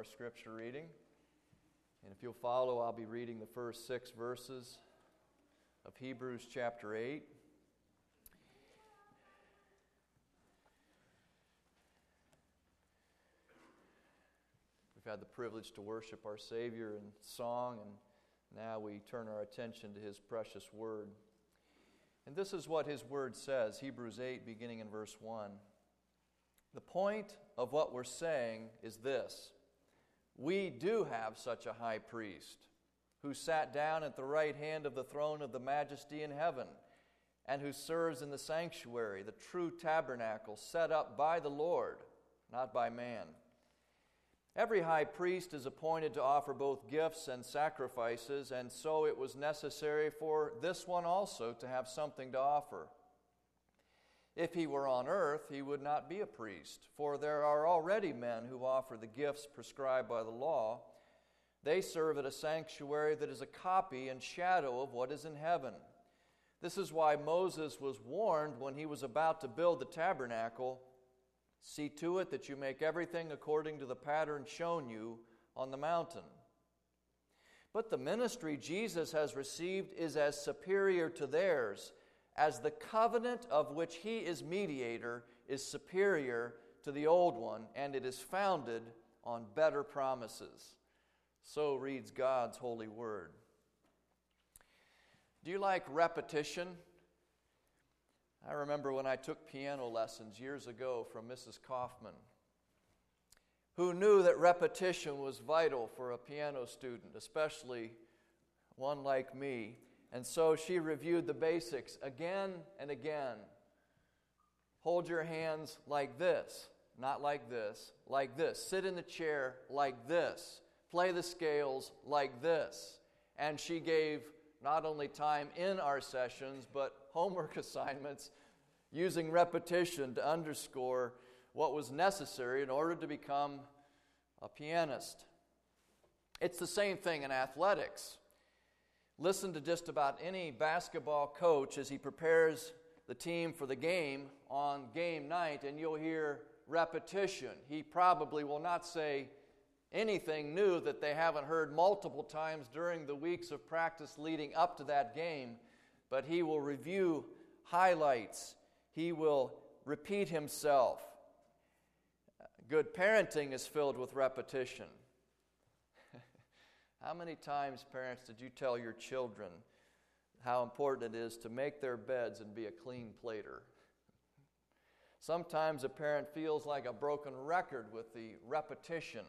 our scripture reading. And if you'll follow, I'll be reading the first 6 verses of Hebrews chapter 8. We've had the privilege to worship our Savior in song, and now we turn our attention to His precious Word. And this is what His Word says, Hebrews 8, beginning in verse 1. The point of what we're saying is this: we do have such a high priest who sat down at the right hand of the throne of the Majesty in heaven, and who serves in the sanctuary, the true tabernacle set up by the Lord, not by man. Every high priest is appointed to offer both gifts and sacrifices, and so it was necessary for this one also to have something to offer. If he were on earth, he would not be a priest, for there are already men who offer the gifts prescribed by the law. They serve at a sanctuary that is a copy and shadow of what is in heaven. This is why Moses was warned when he was about to build the tabernacle, "See to it that you make everything according to the pattern shown you on the mountain." But the ministry Jesus has received is as superior to theirs, as the covenant of which He is mediator is superior to the old one, and it is founded on better promises. So reads God's holy word. Do you like repetition? I remember when I took piano lessons years ago from Mrs. Kaufman, who knew that repetition was vital for a piano student, especially one like me. And so she reviewed the basics again and again. Hold your hands like this, not like this, like this. Sit in the chair like this. Play the scales like this. And she gave not only time in our sessions, but homework assignments using repetition to underscore what was necessary in order to become a pianist. It's the same thing in athletics. Listen to just about any basketball coach as he prepares the team for the game on game night, and you'll hear repetition. He probably will not say anything new that they haven't heard multiple times during the weeks of practice leading up to that game, but he will review highlights. He will repeat himself. Good parenting is filled with repetition. How many times, parents, did you tell your children how important it is to make their beds and be a clean plater? Sometimes a parent feels like a broken record with the repetition.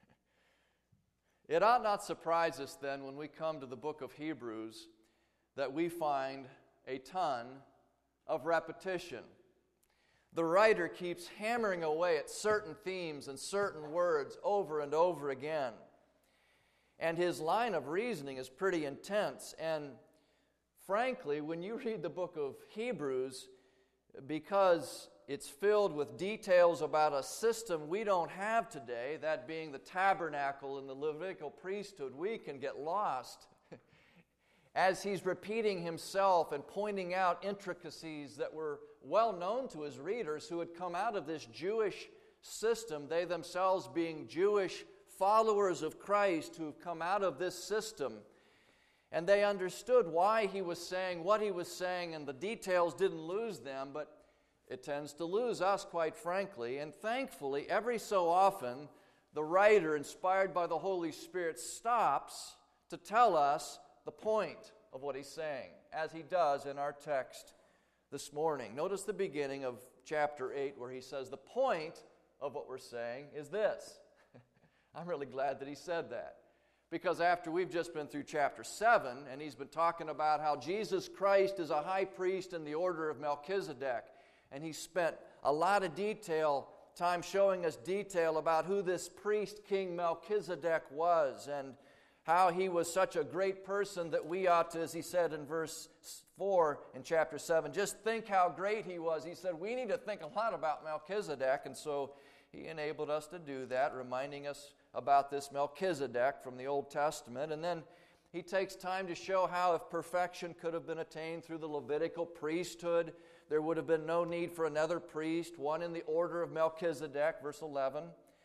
It ought not surprise us then when we come to the book of Hebrews that we find a ton of repetition. The writer keeps hammering away at certain themes and certain words over and over again. And his line of reasoning is pretty intense. And frankly, when you read the book of Hebrews, because it's filled with details about a system we don't have today, that being the tabernacle and the Levitical priesthood, we can get lost as he's repeating himself and pointing out intricacies that were well known to his readers who had come out of this Jewish system, they themselves being Jewish followers of Christ who've come out of this system. And they understood why he was saying what he was saying, and the details didn't lose them, but it tends to lose us, quite frankly. And thankfully, every so often, the writer, inspired by the Holy Spirit, stops to tell us the point of what he's saying, as he does in our text this morning. Notice the beginning of chapter 8 where he says, the point of what we're saying is this. I'm really glad that he said that. Because after we've just been through chapter 7, and he's been talking about how Jesus Christ is a high priest in the order of Melchizedek, and he spent a lot of time showing us detail about who this priest, King Melchizedek, was, and how he was such a great person that we ought to, as he said in verse 4 in chapter 7, just think how great he was. He said, we need to think a lot about Melchizedek, and so he enabled us to do that, reminding us about this Melchizedek from the Old Testament. And then he takes time to show how if perfection could have been attained through the Levitical priesthood, there would have been no need for another priest, one in the order of Melchizedek, verse 11.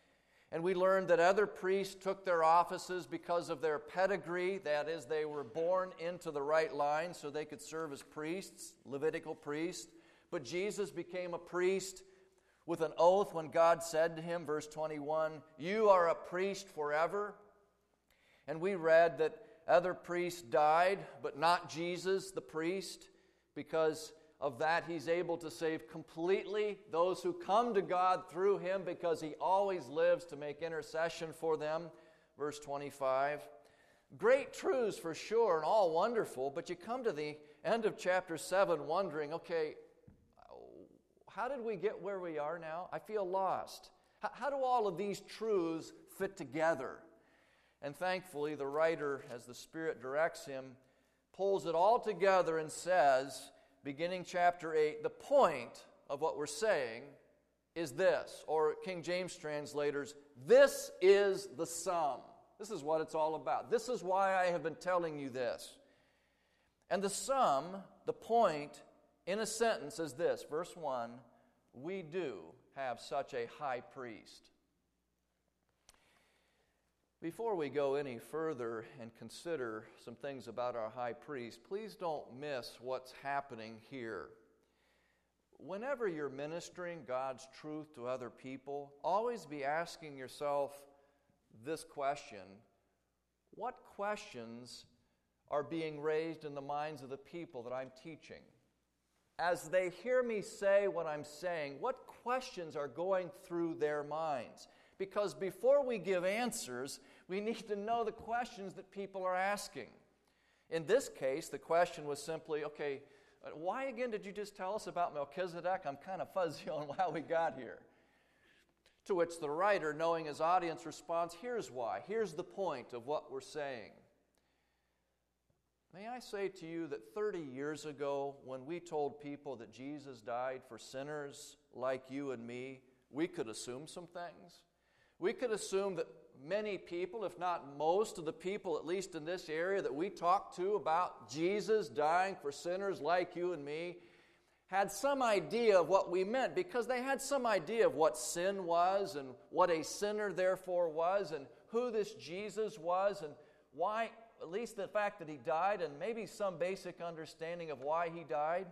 And we learned that other priests took their offices because of their pedigree, that is, they were born into the right line so they could serve as priests, Levitical priests. But Jesus became a priest with an oath when God said to him, verse 21, "You are a priest forever." And we read that other priests died, but not Jesus, the priest. Because of that, he's able to save completely those who come to God through him, because he always lives to make intercession for them. Verse 25. Great truths for sure, and all wonderful, but you come to the end of chapter 7 wondering, okay, how did we get where we are now? I feel lost. How do all of these truths fit together? And thankfully, the writer, as the Spirit directs him, pulls it all together and says, beginning chapter 8, the point of what we're saying is this, or King James translators, this is the sum. This is what it's all about. This is why I have been telling you this. And the sum, the point, in a sentence is this, verse 1, we do have such a high priest. Before we go any further and consider some things about our high priest, please don't miss what's happening here. Whenever you're ministering God's truth to other people, always be asking yourself this question: what questions are being raised in the minds of the people that I'm teaching? As they hear me say what I'm saying, what questions are going through their minds? Because before we give answers, we need to know the questions that people are asking. In this case, the question was simply, okay, why again did you just tell us about Melchizedek? I'm kind of fuzzy on how we got here. To which the writer, knowing his audience, responds, here's why. Here's the point of what we're saying. May I say to you that 30 years ago, when we told people that Jesus died for sinners like you and me, we could assume some things. We could assume that many people, if not most of the people, at least in this area that we talked to about Jesus dying for sinners like you and me, had some idea of what we meant, because they had some idea of what sin was and what a sinner therefore was and who this Jesus was and why, at least the fact that he died, and maybe some basic understanding of why he died.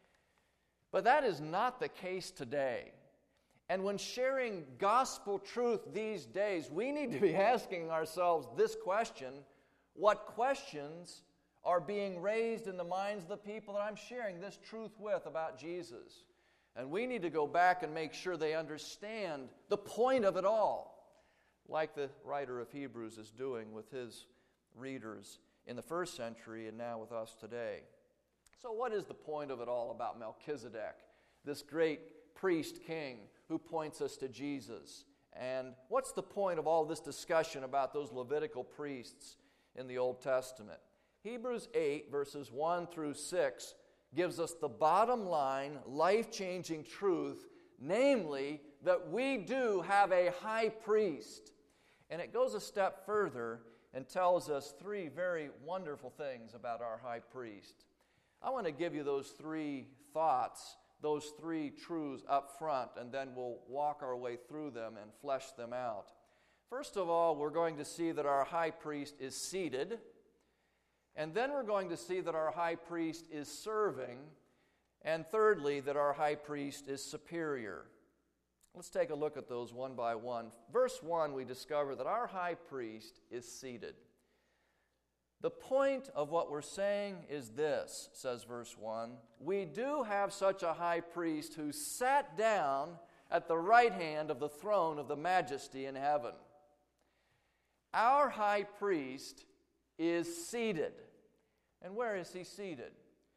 But that is not the case today. And when sharing gospel truth these days, we need to be asking ourselves this question: what questions are being raised in the minds of the people that I'm sharing this truth with about Jesus? And we need to go back and make sure they understand the point of it all, like the writer of Hebrews is doing with his readers in the first century and now with us today. So what is the point of it all about Melchizedek, this great priest king who points us to Jesus? And what's the point of all this discussion about those Levitical priests in the Old Testament? Hebrews 8, verses 1 through 6, gives us the bottom line, life-changing truth, namely that we do have a high priest. And it goes a step further and tells us three very wonderful things about our high priest. I want to give you those three thoughts, those three truths up front, and then we'll walk our way through them and flesh them out. First of all, we're going to see that our high priest is seated, and then we're going to see that our high priest is serving, and thirdly, that our high priest is superior. Let's take a look at those one by one. Verse 1, we discover that our high priest is seated. The point of what we're saying is this, says verse 1, we do have such a high priest who sat down at the right hand of the throne of the majesty in heaven. Our high priest is seated. And where is he seated?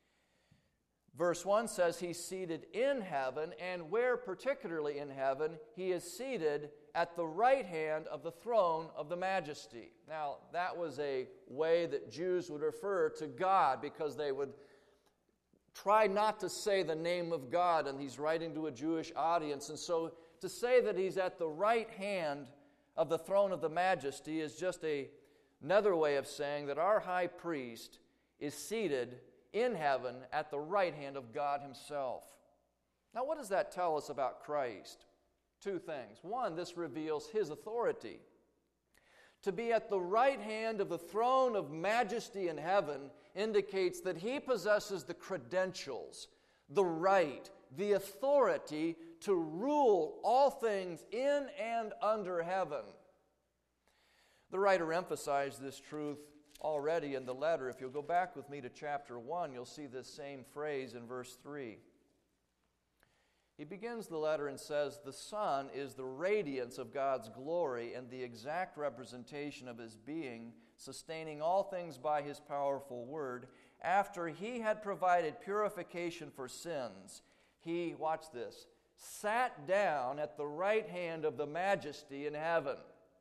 Verse 1 says he's seated in heaven, and where particularly in heaven, he is seated at the right hand of the throne of the majesty. Now, that was a way that Jews would refer to God, because they would try not to say the name of God, and he's writing to a Jewish audience. And so to say that he's at the right hand of the throne of the majesty is just another way of saying that our high priest is seated in heaven at the right hand of God himself. Now, what does that tell us about Christ? two things. One, this reveals his authority. To be at the right hand of the throne of majesty in heaven indicates that he possesses the credentials, the right, the authority to rule all things in and under heaven. The writer emphasized this truth already in the letter. If you'll go back with me to chapter 1, you'll see this same phrase in verse 3. He begins the letter and says, "The Son is the radiance of God's glory and the exact representation of his being, sustaining all things by his powerful word. After he had provided purification for sins, he," watch this, "sat down at the right hand of the majesty in heaven."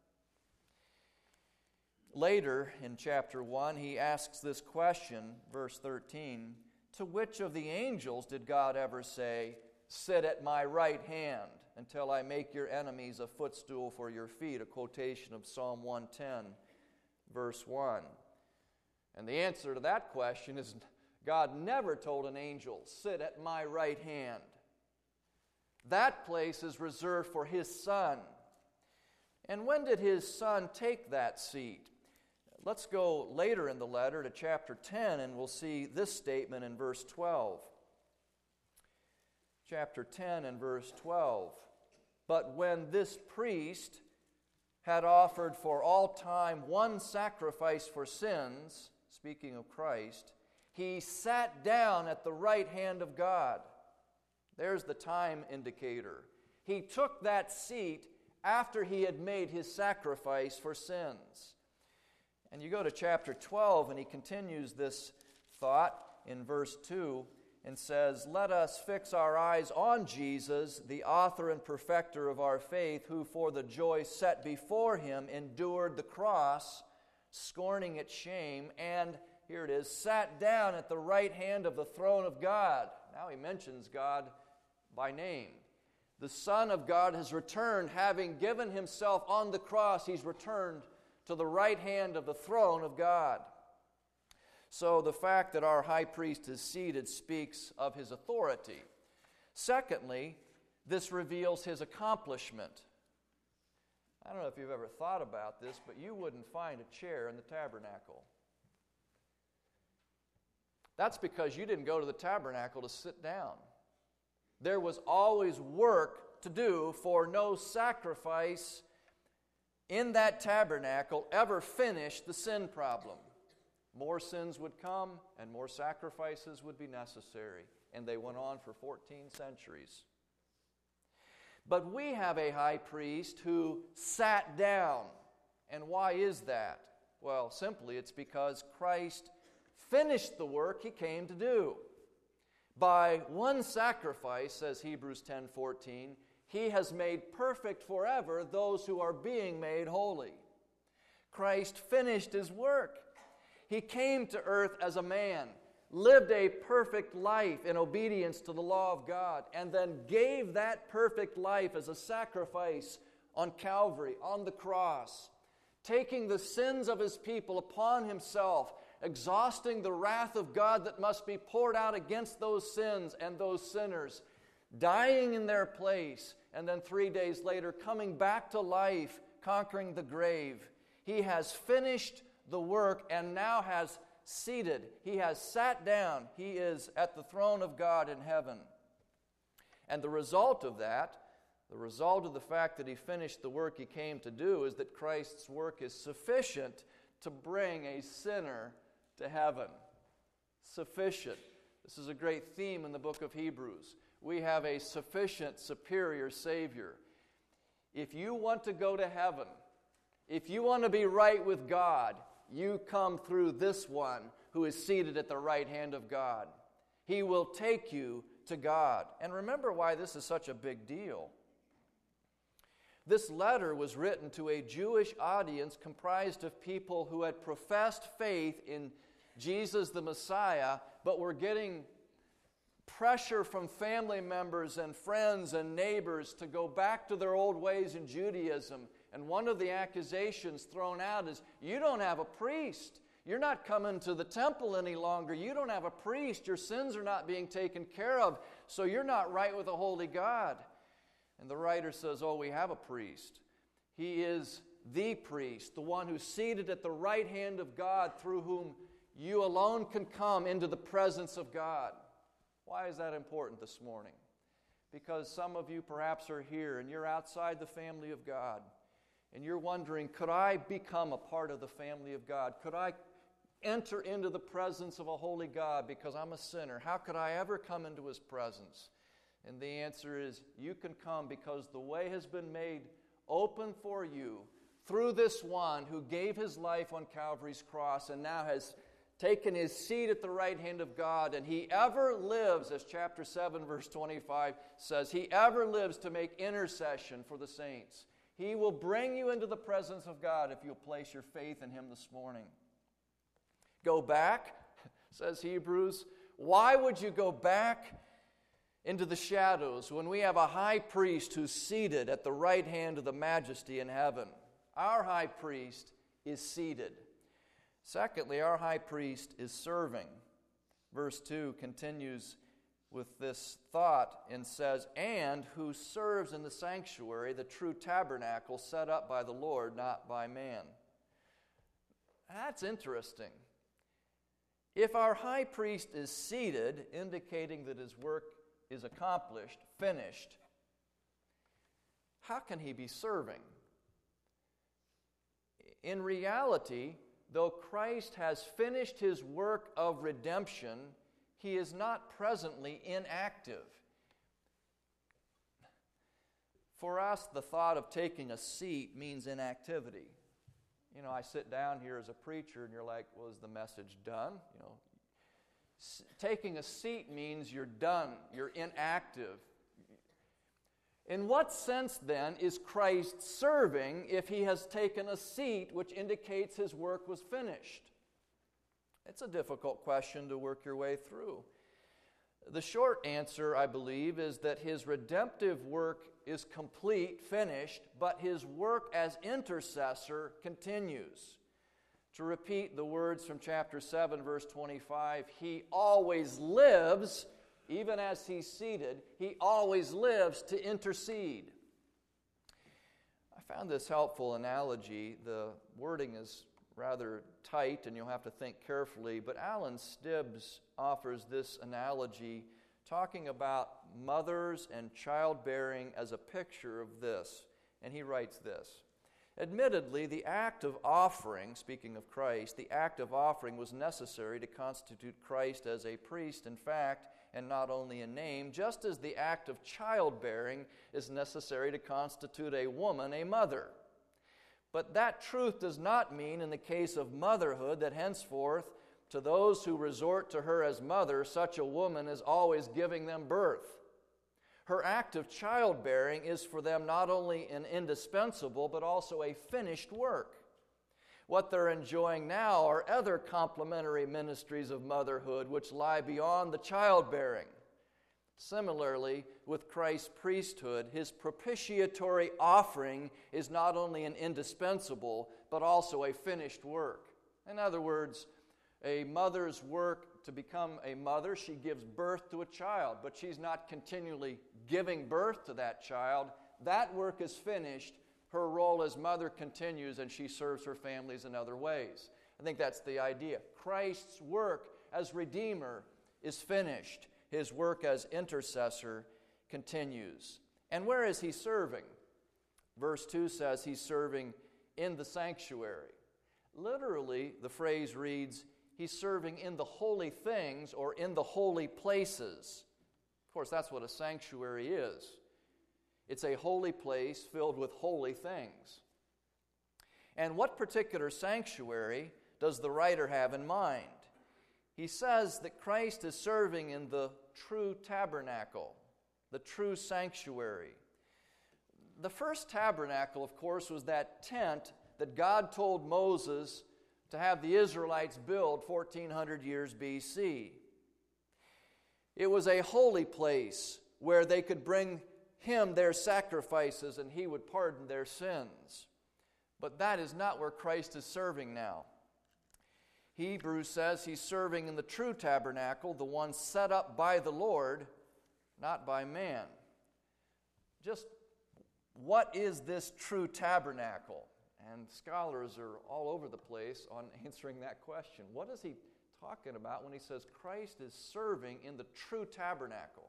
Later in chapter 1, he asks this question, verse 13, "To which of the angels did God ever say, 'Sit at my right hand until I make your enemies a footstool for your feet'?" A quotation of Psalm 110, verse 1. And the answer to that question is God never told an angel, "Sit at my right hand." That place is reserved for his Son. And when did his Son take that seat? Let's go later in the letter to chapter 10, and we'll see this statement in verse 12. Chapter 10 and verse 12. "But when this priest had offered for all time one sacrifice for sins," speaking of Christ, "he sat down at the right hand of God." There's the time indicator. He took that seat after he had made his sacrifice for sins. And you go to chapter 12, and he continues this thought in verse 2 and says, "Let us fix our eyes on Jesus, the author and perfecter of our faith, who for the joy set before him endured the cross, scorning its shame, and," here it is, "sat down at the right hand of the throne of God." Now he mentions God by name. The Son of God has returned, having given himself on the cross. He's returned to the right hand of the throne of God. So the fact that our high priest is seated speaks of his authority. Secondly, this reveals his accomplishment. I don't know if you've ever thought about this, but you wouldn't find a chair in the tabernacle. That's because you didn't go to the tabernacle to sit down. There was always work to do, for no sacrifice in that tabernacle ever finished the sin problem. More sins would come and more sacrifices would be necessary. And they went on for 14 centuries. But we have a high priest who sat down. And why is that? Well, simply it's because Christ finished the work he came to do. By one sacrifice, says Hebrews 10:14, he has made perfect forever those who are being made holy. Christ finished his work. He came to earth as a man, lived a perfect life in obedience to the law of God, and then gave that perfect life as a sacrifice on Calvary, on the cross, taking the sins of his people upon himself, exhausting the wrath of God that must be poured out against those sins and those sinners, dying in their place, and then 3 days later coming back to life, conquering the grave. He has finished the work and now has seated. He has sat down. He is at the throne of God in heaven. And the result of that, the result of the fact that he finished the work he came to do, is that Christ's work is sufficient to bring a sinner to heaven. Sufficient. This is a great theme in the book of Hebrews. We have a sufficient, superior Savior. If you want to go to heaven, if you want to be right with God, you come through this one who is seated at the right hand of God. He will take you to God. And remember why this is such a big deal. This letter was written to a Jewish audience comprised of people who had professed faith in Jesus the Messiah, but were getting pressure from family members and friends and neighbors to go back to their old ways in Judaism. And one of the accusations thrown out is, you don't have a priest. You're not coming to the temple any longer. You don't have a priest. Your sins are not being taken care of, so you're not right with a holy God. And the writer says, oh, we have a priest. He is the priest, the one who's seated at the right hand of God, through whom you alone can come into the presence of God. Why is that important this morning? Because some of you perhaps are here and you're outside the family of God, and you're wondering, could I become a part of the family of God? Could I enter into the presence of a holy God because I'm a sinner? How could I ever come into His presence? And the answer is, you can come because the way has been made open for you through this one who gave His life on Calvary's cross and now has taken His seat at the right hand of God, and He ever lives, as chapter 7, verse 25 says, He ever lives to make intercession for the saints. He will bring you into the presence of God if you'll place your faith in Him this morning. Go back, says Hebrews. Why would you go back into the shadows when we have a high priest who's seated at the right hand of the majesty in heaven? Our high priest is seated. Secondly, our high priest is serving. Verse 2 continues with this thought and says, and who serves in the sanctuary, the true tabernacle set up by the Lord, not by man. That's interesting. If our high priest is seated, indicating that his work is accomplished, finished, how can he be serving? In reality, though Christ has finished His work of redemption, He is not presently inactive. For us, the thought of taking a seat means inactivity. You know, I sit down here as a preacher and you're like, well, is the message done? You know, taking a seat means you're done, you're inactive. In what sense, then, is Christ serving if He has taken a seat, which indicates His work was finished? It's a difficult question to work your way through. The short answer, I believe, is that His redemptive work is complete, finished, but His work as intercessor continues. To repeat the words from chapter 7, verse 25, He always lives. Even as He's seated, He always lives to intercede. I found this helpful analogy. The wording is rather tight, and you'll have to think carefully, but Alan Stibbs offers this analogy talking about mothers and childbearing as a picture of this. And he writes this: admittedly, the act of offering, speaking of Christ, the act of offering was necessary to constitute Christ as a priest, in fact, and not only in name, just as the act of childbearing is necessary to constitute a woman a mother. But that truth does not mean, in the case of motherhood, that henceforth, to those who resort to her as mother, such a woman is always giving them birth. Her act of childbearing is for them not only an indispensable, but also a finished work. What they're enjoying now are other complementary ministries of motherhood which lie beyond the childbearing. Similarly, with Christ's priesthood, His propitiatory offering is not only an indispensable, but also a finished work. In other words, a mother's work to become a mother, she gives birth to a child, but she's not continually giving birth to that child. That work is finished. Her role as mother continues, and she serves her families in other ways. I think that's the idea. Christ's work as Redeemer is finished. His work as intercessor continues. And where is He serving? Verse 2 says He's serving in the sanctuary. Literally, the phrase reads, He's serving in the holy things or in the holy places. Of course, that's what a sanctuary is. It's a holy place filled with holy things. And what particular sanctuary does the writer have in mind? He says that Christ is serving in the true tabernacle, the true sanctuary. The first tabernacle, of course, was that tent that God told Moses to have the Israelites build 1,400 years BC. It was a holy place where they could bring Him their sacrifices and He would pardon their sins. But that is not where Christ is serving now. Hebrews says He's serving in the true tabernacle, the one set up by the Lord, not by man. Just what is this true tabernacle? And scholars are all over the place on answering that question. What is he talking about when he says Christ is serving in the true tabernacle?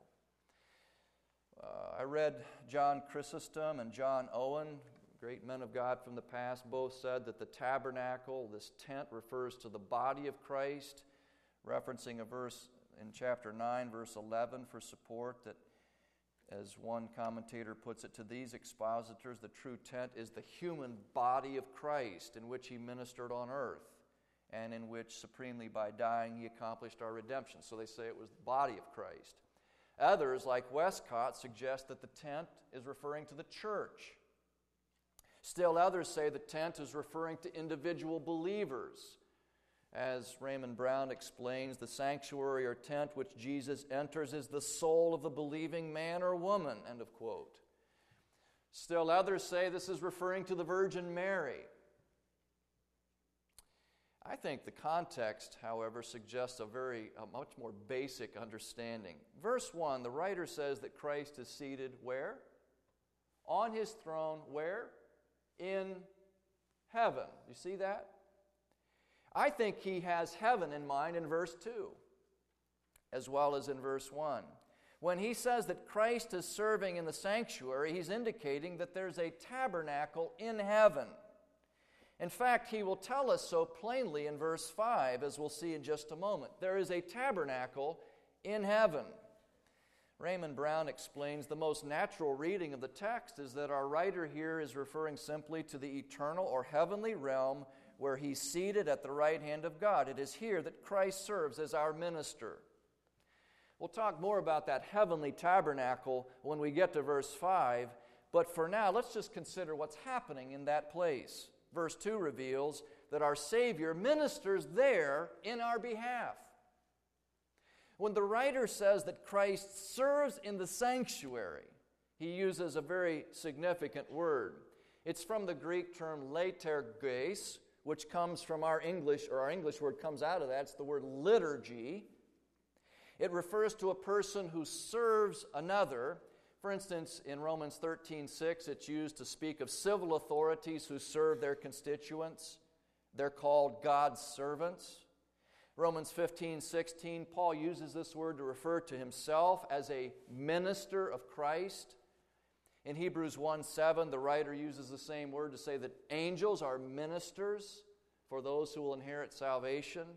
I read John Chrysostom and John Owen, great men of God from the past. Both said that the tabernacle, this tent, refers to the body of Christ, referencing a verse in chapter 9, verse 11 for support that, as one commentator puts it, to these expositors, the true tent is the human body of Christ in which he ministered on earth and in which supremely by dying he accomplished our redemption. So they say it was the body of Christ. Others, like Westcott, suggest that the tent is referring to the church. Still others say the tent is referring to individual believers. As Raymond Brown explains, the sanctuary or tent which Jesus enters is the soul of the believing man or woman, end of quote. Still others say this is referring to the Virgin Mary. I think the context, however, suggests a much more basic understanding. Verse 1, the writer says that Christ is seated where? On his throne, where? In heaven. You see that? I think he has heaven in mind in verse 2, as well as in verse 1. When he says that Christ is serving in the sanctuary, he's indicating that there's a tabernacle in heaven. In fact, he will tell us so plainly in verse 5, as we'll see in just a moment. There is a tabernacle in heaven. Raymond Brown explains the most natural reading of the text is that our writer here is referring simply to the eternal or heavenly realm where he's seated at the right hand of God. It is here that Christ serves as our minister. We'll talk more about that heavenly tabernacle when we get to verse 5, but for now, let's just consider what's happening in that place. Verse 2 reveals that our Savior ministers there in our behalf. When the writer says that Christ serves in the sanctuary, he uses a very significant word. It's from the Greek term liturges, which comes from our English word comes out of that. It's the word liturgy. It refers to a person who serves another. For instance, in Romans 13:6, it's used to speak of civil authorities who serve their constituents. They're called God's servants. Romans 15:16, Paul uses this word to refer to himself as a minister of Christ. In Hebrews 1:7, the writer uses the same word to say that angels are ministers for those who will inherit salvation.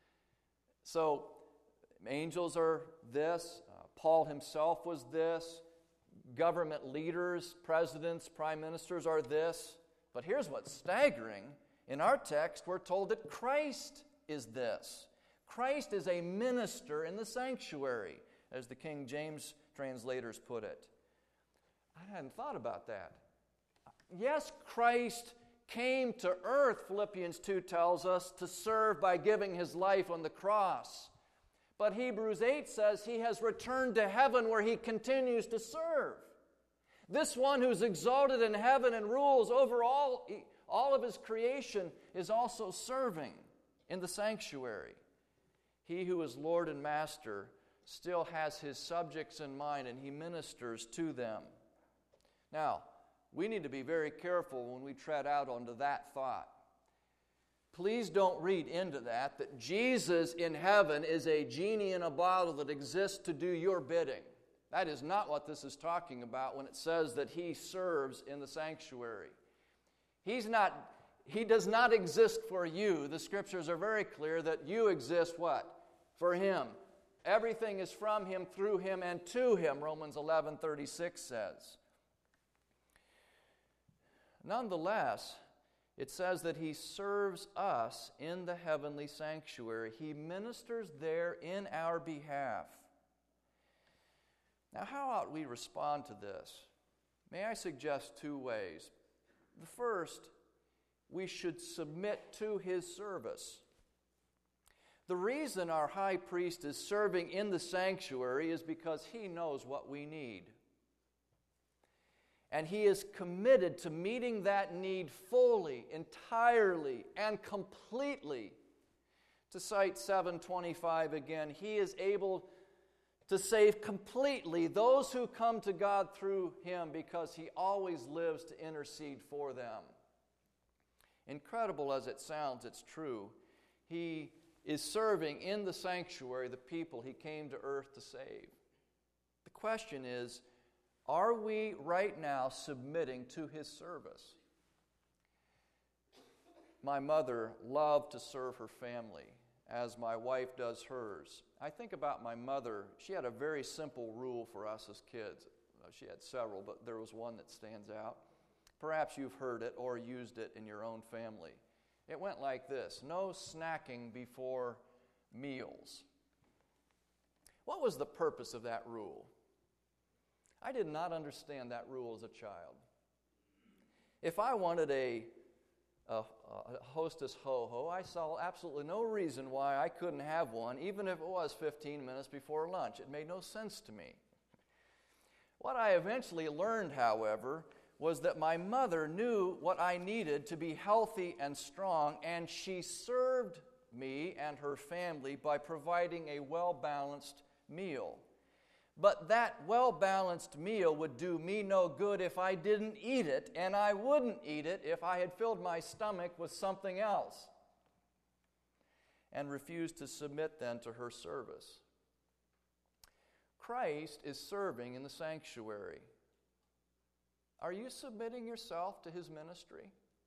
So, angels are this. Paul himself was this. Government leaders, presidents, prime ministers are this. But here's what's staggering. In our text, we're told that Christ is this. Christ is a minister in the sanctuary, as the King James translators put it. I hadn't thought about that. Yes, Christ came to earth, Philippians 2 tells us, to serve by giving his life on the cross. But Hebrews 8 says he has returned to heaven where he continues to serve. This one who's exalted in heaven and rules over all of his creation is also serving in the sanctuary. He who is Lord and Master still has his subjects in mind and he ministers to them. Now, we need to be very careful when we tread out onto that thought. Please don't read into that Jesus in heaven is a genie in a bottle that exists to do your bidding. That is not what this is talking about when it says that he serves in the sanctuary. He does not exist for you. The scriptures are very clear that you exist what? For him. Everything is from him, through him, and to him, Romans 11:36 says. Nonetheless, it says that he serves us in the heavenly sanctuary. He ministers there in our behalf. Now, how ought we respond to this? May I suggest two ways. The first, we should submit to his service. The reason our high priest is serving in the sanctuary is because he knows what we need. And he is committed to meeting that need fully, entirely, and completely. To cite 7:25 again, he is able to save completely those who come to God through Him, because He always lives to intercede for them. Incredible as it sounds, it's true. He is serving in the sanctuary the people He came to earth to save. The question is, are we right now submitting to His service? My mother loved to serve her family, as my wife does hers. I think about my mother. She had a very simple rule for us as kids. She had several, but there was one that stands out. Perhaps you've heard it or used it in your own family. It went like this: no snacking before meals. What was the purpose of that rule? I did not understand that rule as a child. If I wanted a Hostess Ho-Ho, I saw absolutely no reason why I couldn't have one, even if it was 15 minutes before lunch. It made no sense to me. What I eventually learned, however, was that my mother knew what I needed to be healthy and strong, and she served me and her family by providing a well-balanced meal. But that well-balanced meal would do me no good if I didn't eat it, and I wouldn't eat it if I had filled my stomach with something else, and refused to submit then to her service. Christ is serving in the sanctuary. Are you submitting yourself to His ministry?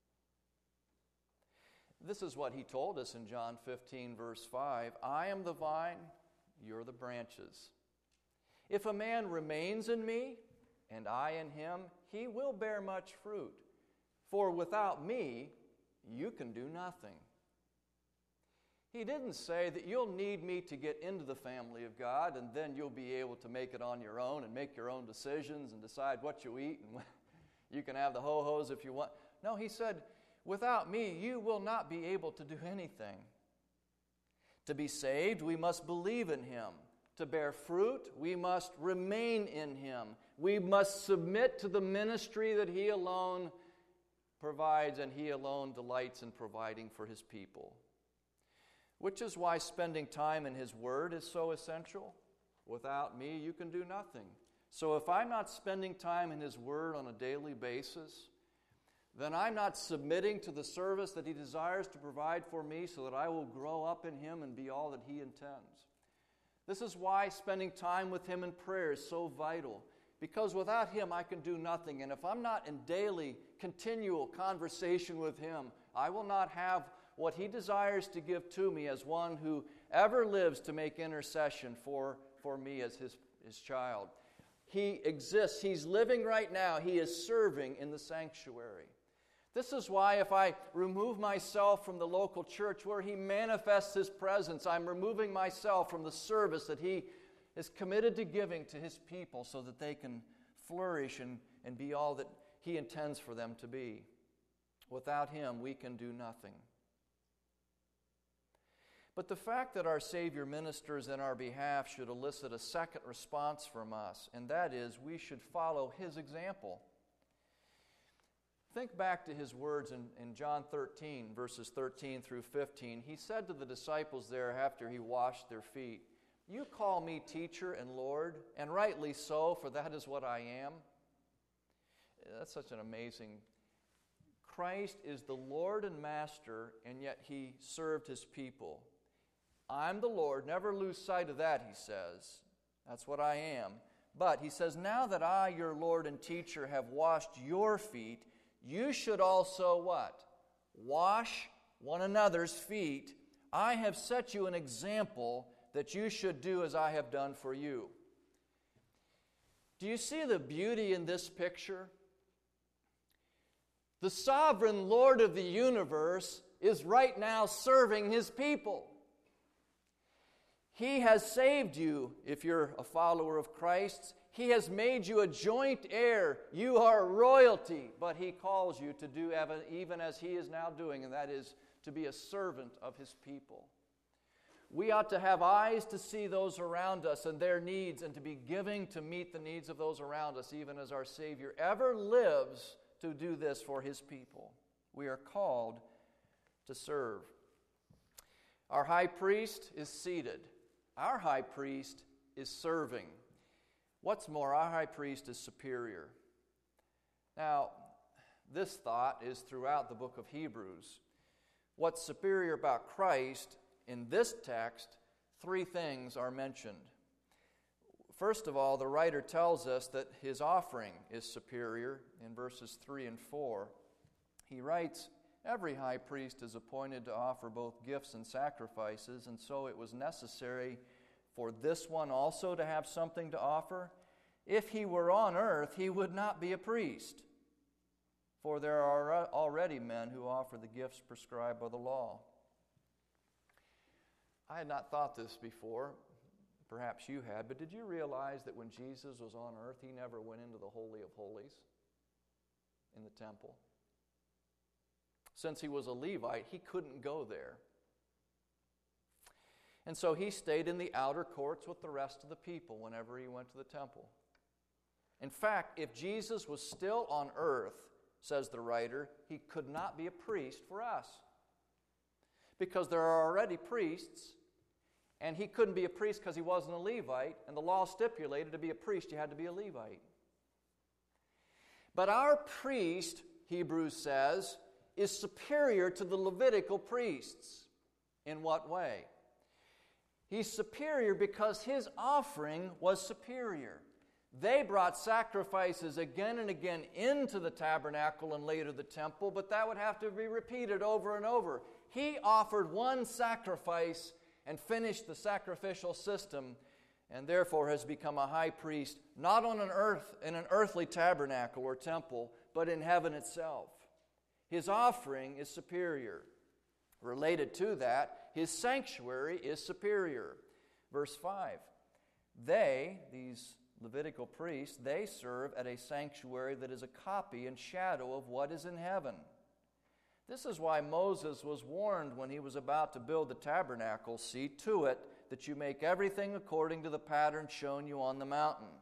This is what He told us in John 15, verse 5. I am the vine, you're the branches. If a man remains in me, and I in him, he will bear much fruit. For without me, you can do nothing. He didn't say that you'll need me to get into the family of God, and then you'll be able to make it on your own and make your own decisions and decide what you eat, and you can have the ho-hos if you want. No, He said, without me, you will not be able to do anything. To be saved, we must believe in Him. To bear fruit, we must remain in Him. We must submit to the ministry that He alone provides, and He alone delights in providing for His people. Which is why spending time in His Word is so essential. Without me, you can do nothing. So if I'm not spending time in His Word on a daily basis, then I'm not submitting to the service that He desires to provide for me so that I will grow up in Him and be all that He intends. This is why spending time with Him in prayer is so vital, because without Him I can do nothing. And if I'm not in daily, continual conversation with Him, I will not have what He desires to give to me as one who ever lives to make intercession for me as His child. He exists. He's living right now. He is serving in the sanctuary. This is why if I remove myself from the local church where He manifests His presence, I'm removing myself from the service that He is committed to giving to His people so that they can flourish and be all that He intends for them to be. Without Him, we can do nothing. But the fact that our Savior ministers in our behalf should elicit a second response from us, and that is we should follow His example. Think back to His words in John 13, verses 13 through 15. He said to the disciples there after He washed their feet, "You call me teacher and Lord, and rightly so, for that is what I am." That's such an amazing. Christ is the Lord and Master, and yet He served His people. I'm the Lord. Never lose sight of that, He says. That's what I am. But He says, now that I, your Lord and teacher, have washed your feet, you should also what? Wash one another's feet. I have set you an example that you should do as I have done for you. Do you see the beauty in this picture? The sovereign Lord of the universe is right now serving His people. He has saved you if you're a follower of Christ. He has made you a joint heir. You are royalty, but He calls you to do even as He is now doing, and that is to be a servant of His people. We ought to have eyes to see those around us and their needs, and to be giving to meet the needs of those around us, even as our Savior ever lives to do this for His people. We are called to serve. Our high priest is seated. Our high priest is serving. What's more, our high priest is superior. Now, this thought is throughout the book of Hebrews. What's superior about Christ in this text, three things are mentioned. First of all, the writer tells us that his offering is superior in verses 3 and 4. He writes, "Every high priest is appointed to offer both gifts and sacrifices, and so it was necessary for this one also to have something to offer. If he were on earth, he would not be a priest. For there are already men who offer the gifts prescribed by the law." I had not thought this before. Perhaps you had, but did you realize that when Jesus was on earth, he never went into the Holy of Holies in the temple? Since he was a Levite, he couldn't go there. And so he stayed in the outer courts with the rest of the people whenever he went to the temple. In fact, if Jesus was still on earth, says the writer, he could not be a priest for us. Because there are already priests, and he couldn't be a priest because he wasn't a Levite, and the law stipulated to be a priest you had to be a Levite. But our priest, Hebrews says, is superior to the Levitical priests. In what way? He's superior because his offering was superior. They brought sacrifices again and again into the tabernacle and later the temple, but that would have to be repeated over and over. He offered one sacrifice and finished the sacrificial system, and therefore has become a high priest, not on an earthly tabernacle or temple, but in heaven itself. His offering is superior. Related to that, his sanctuary is superior. Verse 5, these Levitical priests, they serve at a sanctuary that is a copy and shadow of what is in heaven. This is why Moses was warned when he was about to build the tabernacle, "See to it that you make everything according to the pattern shown you on the mountain."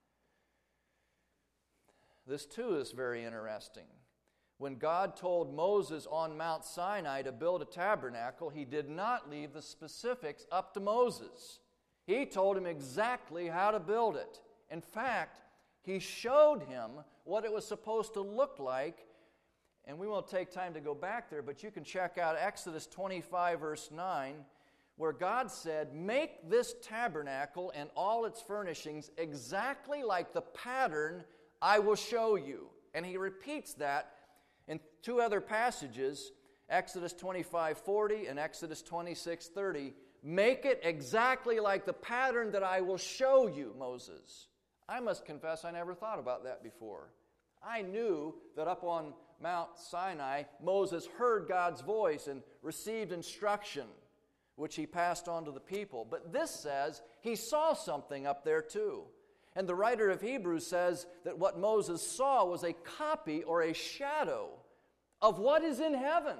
This too is very interesting. When God told Moses on Mount Sinai to build a tabernacle, he did not leave the specifics up to Moses. He told him exactly how to build it. In fact, he showed him what it was supposed to look like. And we won't take time to go back there, but you can check out Exodus 25, verse 9, where God said, "Make this tabernacle and all its furnishings exactly like the pattern I will show you." And he repeats that in two other passages, Exodus 25:40 and Exodus 26:30. "Make it exactly like the pattern that I will show you, Moses." I must confess I never thought about that before. I knew that up on Mount Sinai, Moses heard God's voice and received instruction, which he passed on to the people. But this says he saw something up there too. And the writer of Hebrews says that what Moses saw was a copy or a shadow of what is in heaven.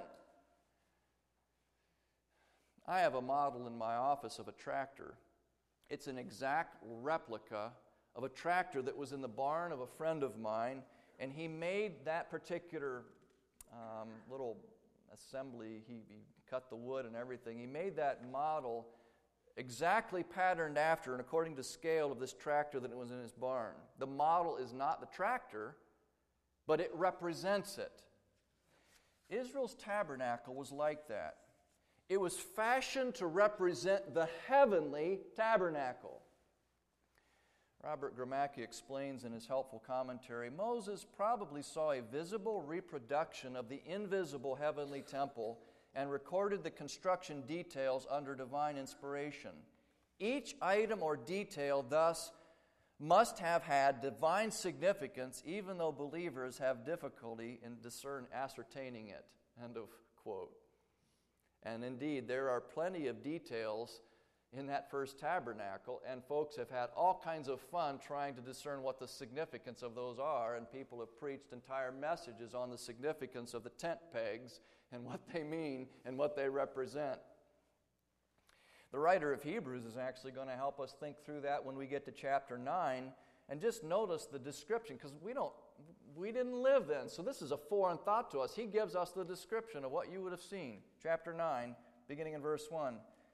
I have a model in my office of a tractor. It's an exact replica of a tractor that was in the barn of a friend of mine, and he made that particular little assembly. He cut the wood and everything. He made that model exactly patterned after and according to scale of this tractor that was in his barn. The model is not the tractor, but it represents it. Israel's tabernacle was like that. It was fashioned to represent the heavenly tabernacle. Robert Gramacki explains in his helpful commentary, Moses probably saw a visible reproduction of the invisible heavenly temple and recorded the construction details under divine inspiration. Each item or detail thus must have had divine significance, even though believers have difficulty in ascertaining it. End of quote. And indeed, there are plenty of details in that first tabernacle, and folks have had all kinds of fun trying to discern what the significance of those are, and people have preached entire messages on the significance of the tent pegs and what they mean and what they represent. The writer of Hebrews is actually going to help us think through that when we get to chapter 9, and just notice the description, because we didn't live then, so this is a foreign thought to us. He gives us the description of what you would have seen. Chapter 9, beginning in verse 1.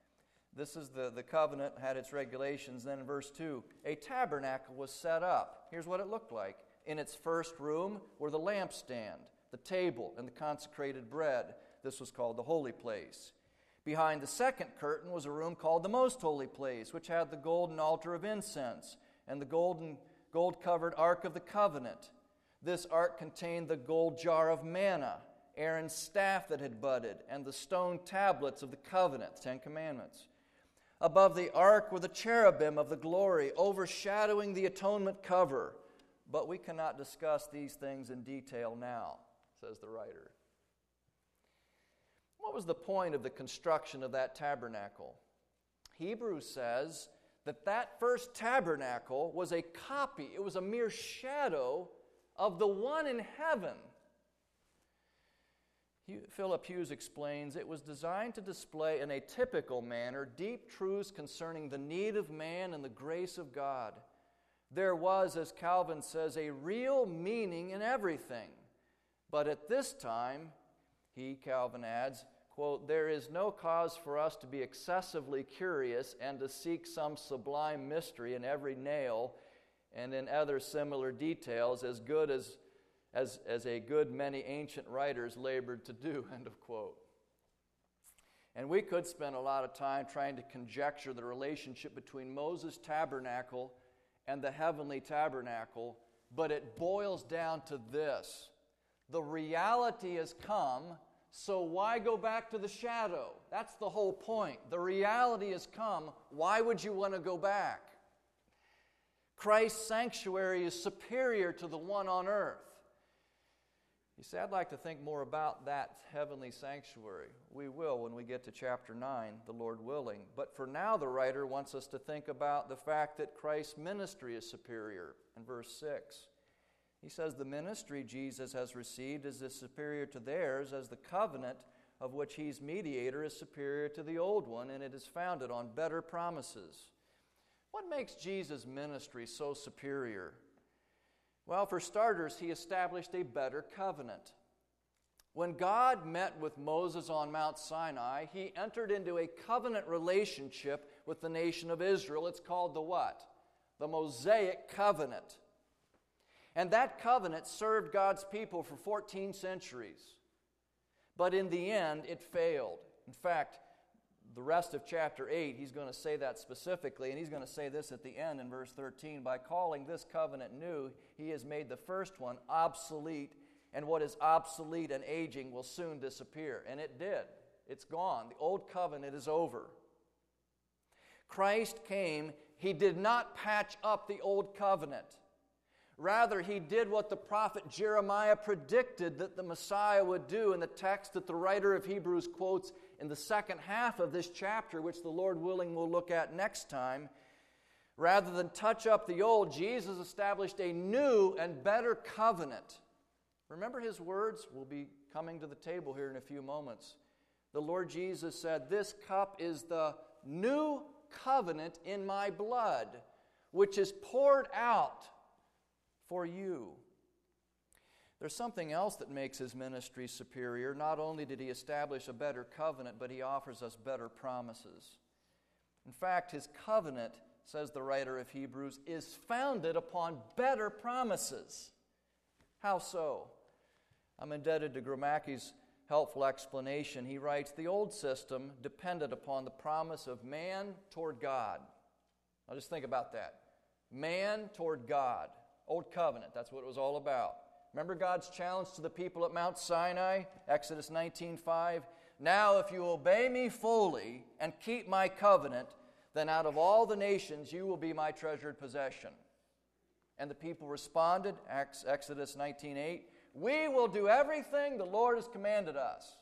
This is the covenant, had its regulations. Then in verse 2, a tabernacle was set up. Here's what it looked like. In its first room were the lampstand, the table, and the consecrated bread. This was called the holy place. Behind the second curtain was a room called the most holy place, which had the golden altar of incense and the gold-covered ark of the covenant. This ark contained the gold jar of manna, Aaron's staff that had budded, and the stone tablets of the covenant, the Ten Commandments. Above the ark were the cherubim of the glory, overshadowing the atonement cover. But we cannot discuss these things in detail now, says the writer. What was the point of the construction of that tabernacle? Hebrews says that first tabernacle was a copy, it was a mere shadow of the one in heaven. Philip Hughes explains, it was designed to display in a typical manner deep truths concerning the need of man and the grace of God. There was, as Calvin says, a real meaning in everything. But at this time, Calvin adds, quote, there is no cause for us to be excessively curious and to seek some sublime mystery in every nail and in other similar details as good as a good many ancient writers labored to do, end of quote. And we could spend a lot of time trying to conjecture the relationship between Moses' tabernacle and the heavenly tabernacle, but it boils down to this. The reality has come, so why go back to the shadow? That's the whole point. The reality has come, why would you want to go back? Christ's sanctuary is superior to the one on earth. You say, I'd like to think more about that heavenly sanctuary. We will when we get to chapter 9, the Lord willing. But for now, the writer wants us to think about the fact that Christ's ministry is superior. In verse 6, he says, the ministry Jesus has received is as superior to theirs as the covenant of which he's mediator is superior to the old one, and it is founded on better promises. What makes Jesus' ministry so superior? Well, for starters, he established a better covenant. When God met with Moses on Mount Sinai, he entered into a covenant relationship with the nation of Israel. It's called the what? The Mosaic Covenant. And that covenant served God's people for 14 centuries. But in the end, it failed. In fact, the rest of chapter 8, he's going to say that specifically, and he's going to say this at the end in verse 13. By calling this covenant new, he has made the first one obsolete, and what is obsolete and aging will soon disappear. And it did. It's gone. The old covenant is over. Christ came. He did not patch up the old covenant. Rather, he did what the prophet Jeremiah predicted that the Messiah would do in the text that the writer of Hebrews quotes in the second half of this chapter, which the Lord willing we'll look at next time. Rather than touch up the old, Jesus established a new and better covenant. Remember his words? We'll be coming to the table here in a few moments. The Lord Jesus said, "This cup is the new covenant in my blood, which is poured out for you." There's something else that makes his ministry superior. Not only did he establish a better covenant, but he offers us better promises. In fact, his covenant, says the writer of Hebrews, is founded upon better promises. How so? I'm indebted to Gromacki's helpful explanation. He writes, the old system depended upon the promise of man toward God. Now just think about that. Man toward God. Old covenant, that's what it was all about. Remember God's challenge to the people at Mount Sinai? Exodus 19:5. Now if you obey me fully and keep my covenant, then out of all the nations you will be my treasured possession. And the people responded, Exodus 19:8, we will do everything the Lord has commanded us.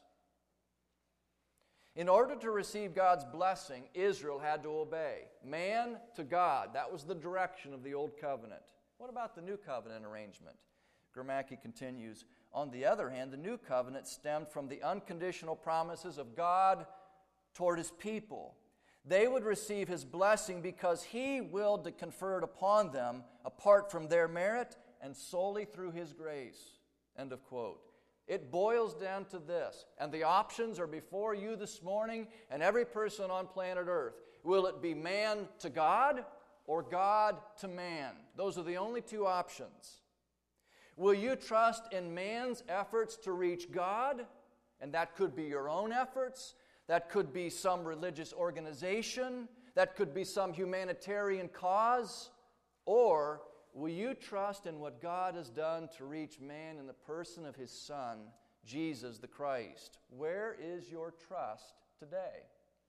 In order to receive God's blessing, Israel had to obey. Man to God. That was the direction of the old covenant. What about the new covenant arrangement? Gromacki continues, on the other hand, the new covenant stemmed from the unconditional promises of God toward his people. They would receive his blessing because he willed to confer it upon them apart from their merit and solely through his grace. End of quote. It boils down to this, and the options are before you this morning and every person on planet Earth. Will it be man to God or God to man? Those are the only two options. Will you trust in man's efforts to reach God? And that could be your own efforts. That could be some religious organization. That could be some humanitarian cause. Or will you trust in what God has done to reach man in the person of His Son, Jesus the Christ? Where is your trust today?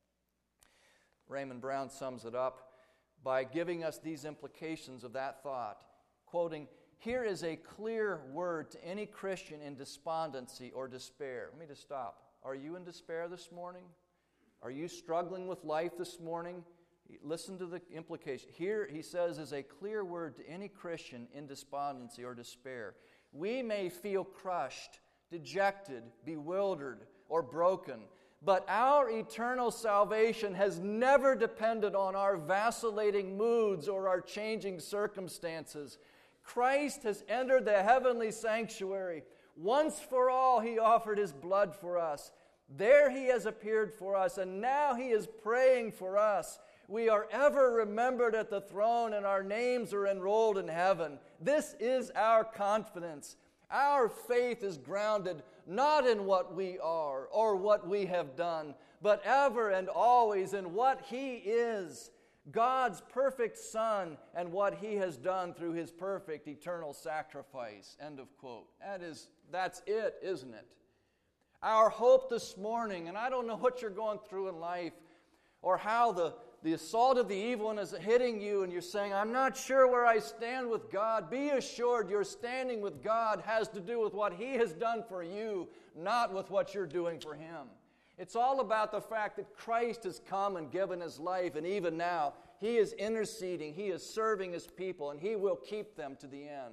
Raymond Brown sums it up by giving us these implications of that thought, quoting, "Here is a clear word to any Christian in despondency or despair." Let me just stop. Are you in despair this morning? Are you struggling with life this morning? Listen to the implication. Here, he says, is a clear word to any Christian in despondency or despair. We may feel crushed, dejected, bewildered, or broken, but our eternal salvation has never depended on our vacillating moods or our changing circumstances. Christ has entered the heavenly sanctuary. Once for all, He offered His blood for us. There He has appeared for us, and now He is praying for us. We are ever remembered at the throne, and our names are enrolled in heaven. This is our confidence. Our faith is grounded not in what we are or what we have done, but ever and always in what He is, God's perfect Son, and what He has done through His perfect eternal sacrifice. End of quote. That's it, isn't it? Our hope this morning, and I don't know what you're going through in life or how the assault of the evil one is hitting you and you're saying, I'm not sure where I stand with God. Be assured your standing with God has to do with what He has done for you, not with what you're doing for Him. It's all about the fact that Christ has come and given His life, and even now He is interceding, He is serving His people, and He will keep them to the end.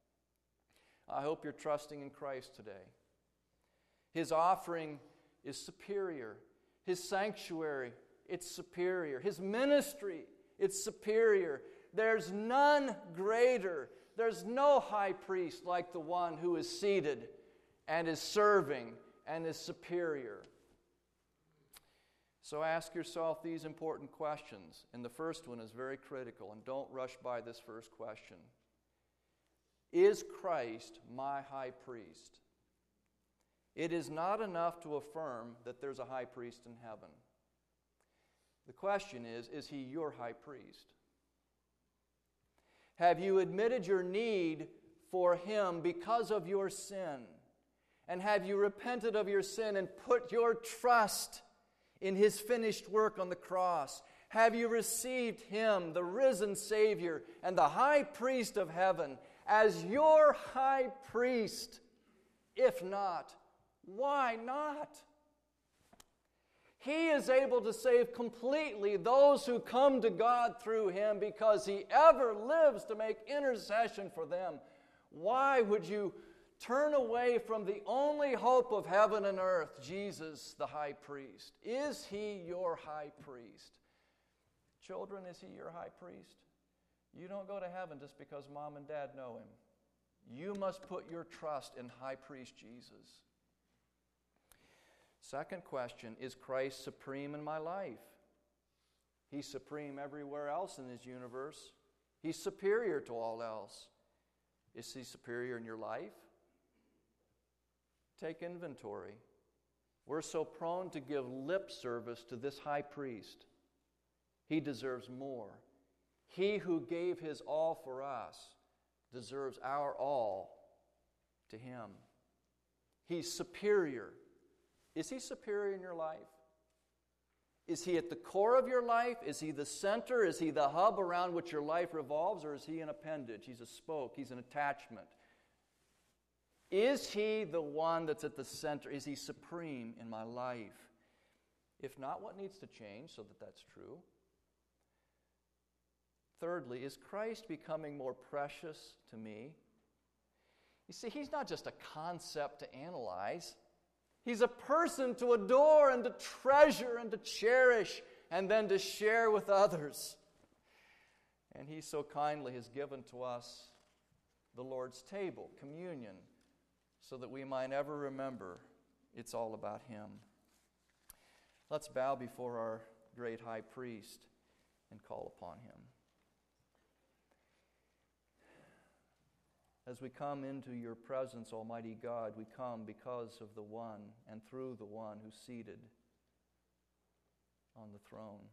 I hope you're trusting in Christ today. His offering is superior. His sanctuary, it's superior. His ministry, it's superior. There's none greater. There's no high priest like the one who is seated and is serving and is superior. So ask yourself these important questions. And the first one is very critical, and don't rush by this first question. Is Christ my high priest? It is not enough to affirm that there's a high priest in heaven. The question is He your high priest? Have you admitted your need for Him because of your sin? And have you repented of your sin and put your trust in His finished work on the cross? Have you received Him, the risen Savior and the high priest of heaven, as your high priest? If not, why not? He is able to save completely those who come to God through Him because He ever lives to make intercession for them. Why would you turn away from the only hope of heaven and earth, Jesus, the high priest? Is He your high priest? Children, is He your high priest? You don't go to heaven just because mom and dad know Him. You must put your trust in high priest Jesus. Second question, is Christ supreme in my life? He's supreme everywhere else in this universe. He's superior to all else. Is He superior in your life? Take inventory. We're so prone to give lip service to this high priest. He deserves more. He who gave His all for us deserves our all to Him. He's superior. Is He superior in your life? Is He at the core of your life? Is He the center? Is He the hub around which your life revolves? Or is He an appendage? He's a spoke. He's an attachment. Is He the one that's at the center? Is He supreme in my life? If not, what needs to change so that that's true? Thirdly, is Christ becoming more precious to me? You see, He's not just a concept to analyze. He's a person to adore and to treasure and to cherish and then to share with others. And He so kindly has given to us the Lord's table, communion, so that we might ever remember it's all about Him. Let's bow before our great high priest and call upon Him. As we come into your presence, Almighty God, we come because of the one and through the one who's seated on the throne.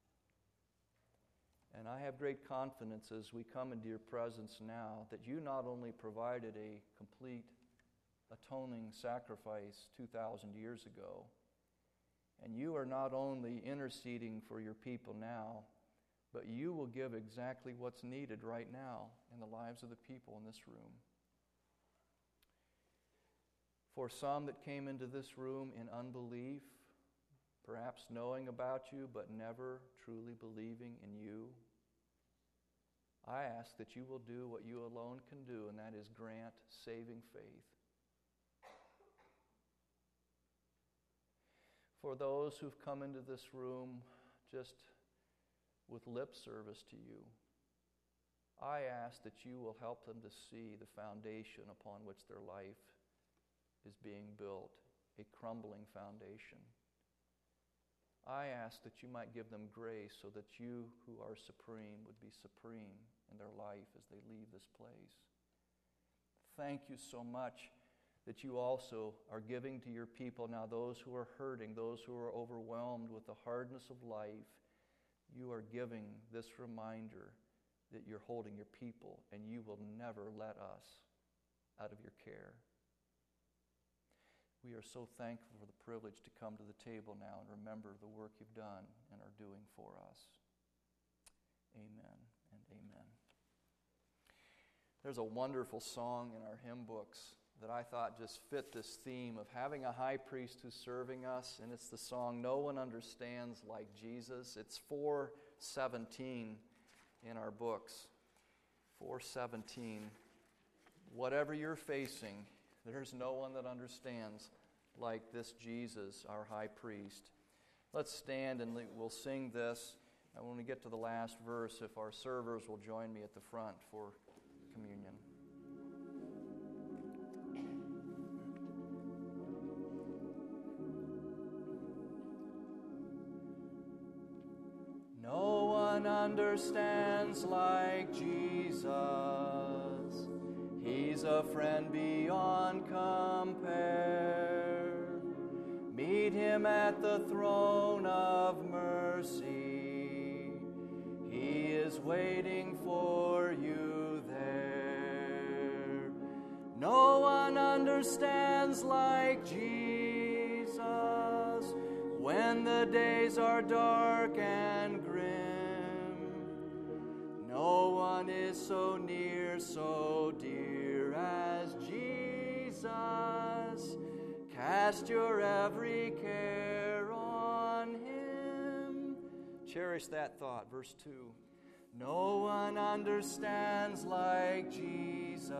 And I have great confidence as we come into your presence now that you not only provided a complete atoning sacrifice 2,000 years ago, and you are not only interceding for your people now, but you will give exactly what's needed right now in the lives of the people in this room. For some that came into this room in unbelief, perhaps knowing about you but never truly believing in you, I ask that you will do what you alone can do, and that is grant saving faith. For those who've come into this room just with lip service to you, I ask that you will help them to see the foundation upon which their life is being built, a crumbling foundation. I ask that you might give them grace so that you who are supreme would be supreme in their life as they leave this place. Thank you so much that you also are giving to your people now, those who are hurting, those who are overwhelmed with the hardness of life. You are giving this reminder that you're holding your people and you will never let us out of your care. We are so thankful for the privilege to come to the table now and remember the work you've done and are doing for us. Amen and amen. There's a wonderful song in our hymn books that I thought just fit this theme of having a high priest who's serving us, and it's the song, "No One Understands Like Jesus." It's 417 in our books. 417. Whatever you're facing, there's no one that understands like this Jesus, our high priest. Let's stand and we'll sing this. And when we get to the last verse, if our servers will join me at the front for communion. No one understands like Jesus. He's a friend beyond compare. Meet him at the throne of mercy. He is waiting for you there. No one understands like Jesus when the days are dark and grim. No one is so near, so dear as Jesus. Cast your every care on him. Cherish that thought. Verse 2. No one understands like Jesus.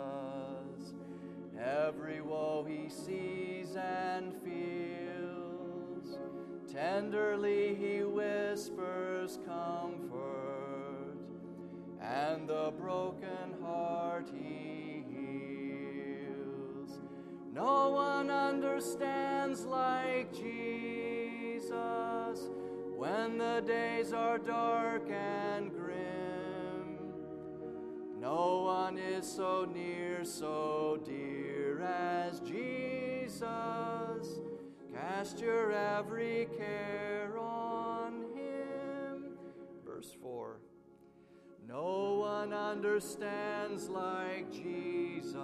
Every woe he sees and feels. Tenderly he whispers comfort, and the broken heart he heals. No one understands like Jesus when the days are dark and grim. No one is so near, so dear as Jesus. Cast your every care on him. Verse 4. No one understands like Jesus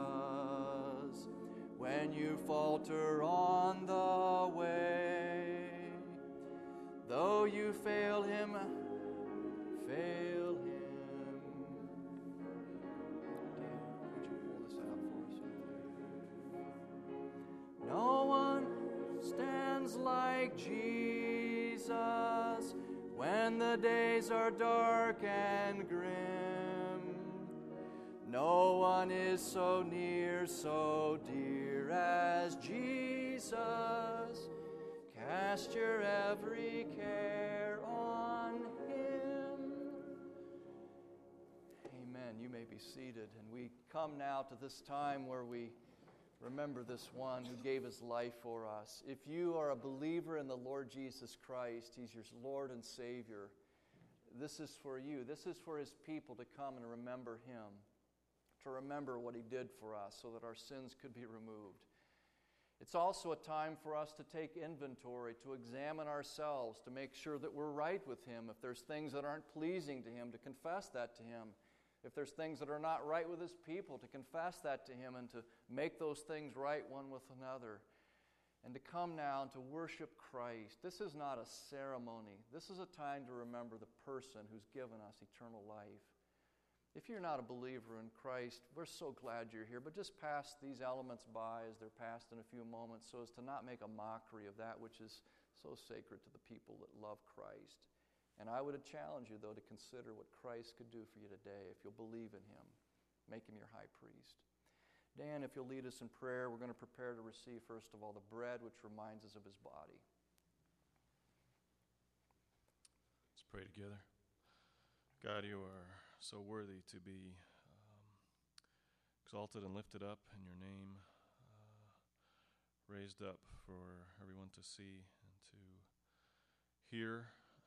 when you falter on the way. Though you fail him. Would you pull this out for us? No one stands like Jesus when the days are dark and grim. No one is so near, so dear as Jesus. Cast your every care on him. Amen. You may be seated. And we come now to this time where we remember this one who gave his life for us. If you are a believer in the Lord Jesus Christ, He's your Lord and Savior, this is for you. This is for His people to come and remember Him, to remember what He did for us so that our sins could be removed. It's also a time for us to take inventory, to examine ourselves, to make sure that we're right with Him. If there's things that aren't pleasing to Him, to confess that to Him. If there's things that are not right with His people, to confess that to Him and to make those things right one with another. And to come now and to worship Christ. This is not a ceremony. This is a time to remember the person who's given us eternal life. If you're not a believer in Christ, we're so glad you're here, but just pass these elements by as they're passed in a few moments so as to not make a mockery of that which is so sacred to the people that love Christ. And I would challenge you, though, to consider what Christ could do for you today if you'll believe in Him. Make Him your high priest. Dan, if you'll lead us in prayer, we're going to prepare to receive, first of all, the bread which reminds us of His body. Let's pray together. God, You are so worthy to be exalted and lifted up, and Your name raised up for everyone to see and to hear.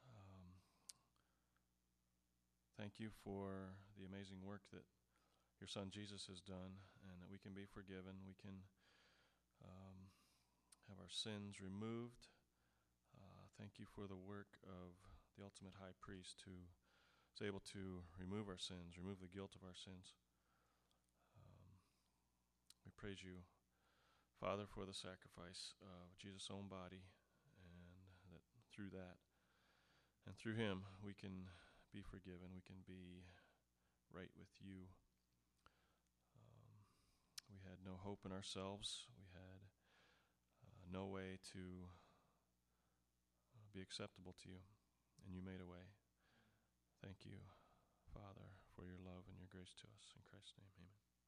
Thank You for the amazing work that Your Son Jesus has done, and that we can be forgiven. We can have our sins removed. Thank You for the work of the ultimate high priest who is able to remove our sins, remove the guilt of our sins. We praise You, Father, for the sacrifice of Jesus' own body, and that through that and through Him we can be forgiven, we can be right with You. We had no hope in ourselves. We had no way to be acceptable to You, and You made a way. Thank You, Father, for Your love and Your grace to us. In Christ's name, amen.